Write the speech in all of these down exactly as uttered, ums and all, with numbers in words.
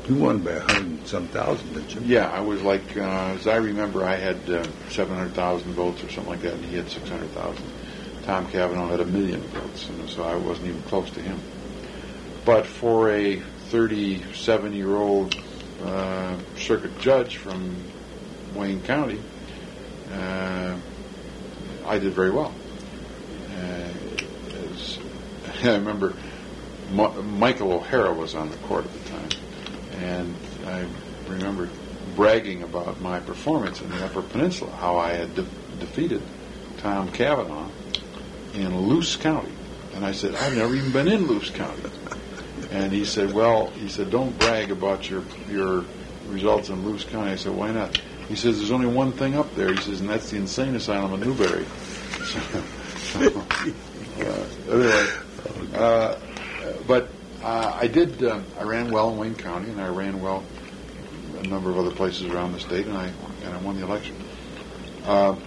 You won by a hundred and some thousand, didn't you? Yeah, I was like, uh, as I remember, I had uh, seven hundred thousand votes or something like that, and he had six hundred thousand. Tom Cavanaugh had a million votes, and so I wasn't even close to him. But for a thirty-seven-year-old uh, circuit judge from Wayne County, uh, I did very well. Uh, as, I remember Ma- Michael O'Hara was on the court at the time, and I remember bragging about my performance in the Upper Peninsula, how I had de- defeated Tom Cavanaugh in Luce County. And I said, I've never even been in Luce County. And he said, well, he said, don't brag about your your results in Luce County. I said, why not? He says, there's only one thing up there. He says, and that's the insane asylum in Newberry. So, so, uh, anyway, uh, but uh, I did, uh, I ran well in Wayne County, and I ran well a number of other places around the state, and I and I won the election. Uh,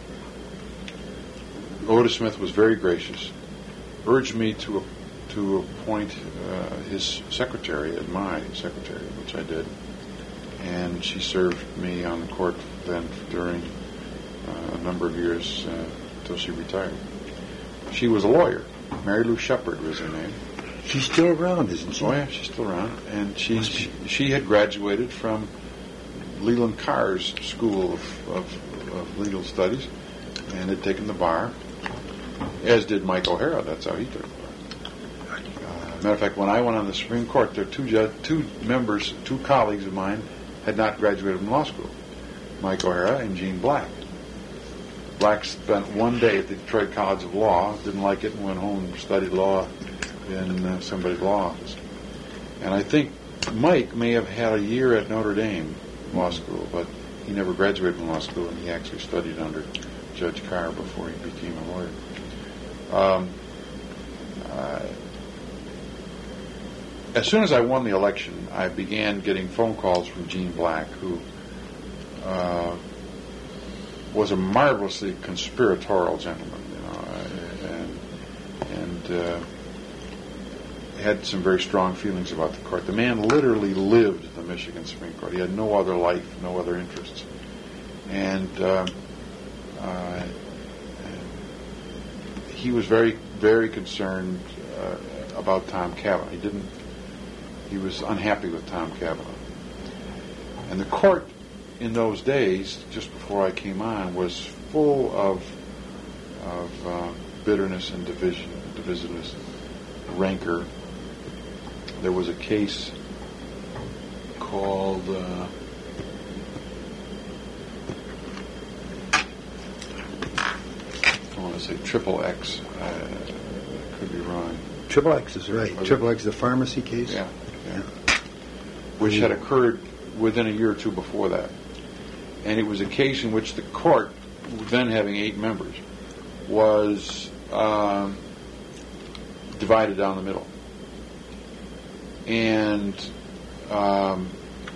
Otis Smith was very gracious, urged me to to appoint uh, his secretary as my secretary, which I did, and she served me on the court then during uh, a number of years uh, until she retired. She was a lawyer. Mary Lou Shepard was her name. She's still around, isn't she? Oh yeah, she's still around, and she she, she had graduated from Leland Carr's School of, of, of Legal Studies, and had taken the bar, as did Mike O'Hara. That's how he took the bar. Uh, matter of fact, when I went on the Supreme Court, there were two ju- two members, two colleagues of mine, had not graduated from law school. Mike O'Hara and Gene Black. Black spent one day at the Detroit College of Law, didn't like it, and went home and studied law in uh, somebody's law office. And I think Mike may have had a year at Notre Dame Law School, but he never graduated from law school, and he actually studied under Judge Carr before he became a lawyer. Um, uh, as soon as I won the election, I began getting phone calls from Gene Black, who uh, was a marvelously conspiratorial gentleman, you know, and and uh, had some very strong feelings about the court. The man literally lived the Michigan Supreme Court. He had no other life, no other interests, and, uh, uh, and he was very, very concerned uh, about Tom Cavanaugh. He didn't. He was unhappy with Tom Cavanaugh, and the court in those days, just before I came on, was full of of uh, bitterness and division, divisiveness, rancor. There was a case called uh, I want to say Triple X. Uh, could be wrong. Triple X is right. Was Triple it? X is the pharmacy case? Yeah, yeah. Which had occurred within a year or two before that. And it was a case in which the court, then having eight members, was um, divided down the middle. And um,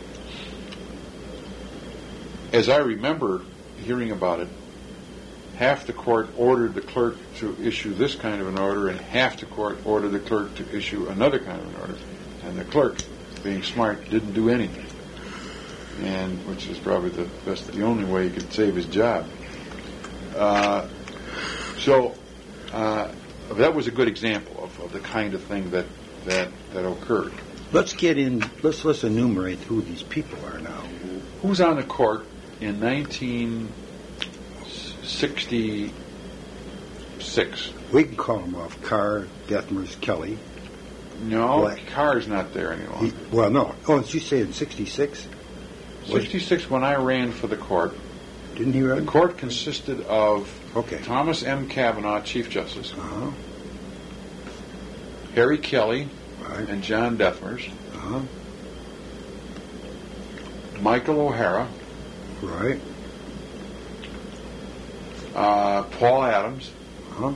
as I remember hearing about it, half the court ordered the clerk to issue this kind of an order, and half the court ordered the clerk to issue another kind of an order. And the clerk, being smart, didn't do anything. And which is probably the best, the only way he could save his job. Uh, so uh, that was a good example of, of the kind of thing that, that that occurred. Let's get in. Let's let's enumerate who these people are now. Who's on the court in nineteen sixty-six? We can call them off: Carr, Detmers, Kelly. No, Black. Carr's not there any longer. He, well, no. Oh, did you say in sixty-six? sixty-six, when I ran for the court, Didn't he run? the court consisted of Okay. Thomas M. Cavanaugh, Chief Justice, Uh-huh. Harry Kelly, Right. and John Detmers, Uh-huh. Michael O'Hara, Right. uh, Paul Adams, Uh-huh.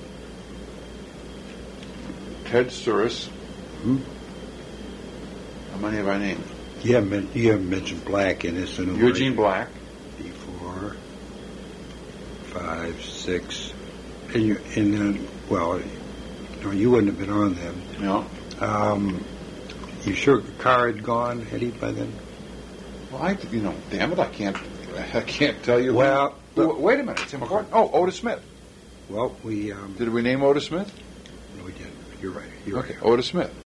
Ted Suris. Hmm. How many have I named? You haven't, men- you haven't mentioned Black in this enumeration. Eugene Black. Four, five, six, and you, and then, well, no, you wouldn't have been on them. No. Um, You sure the car had gone, Eddie, by then? Well, I, you know, damn it, I can't, I can't tell you. Well, who, who, wait a minute, it's important. Oh, Otis Smith. Well, we... Um, Did we name Otis Smith? No, we did. You're right. You're Okay, right. Otis Smith.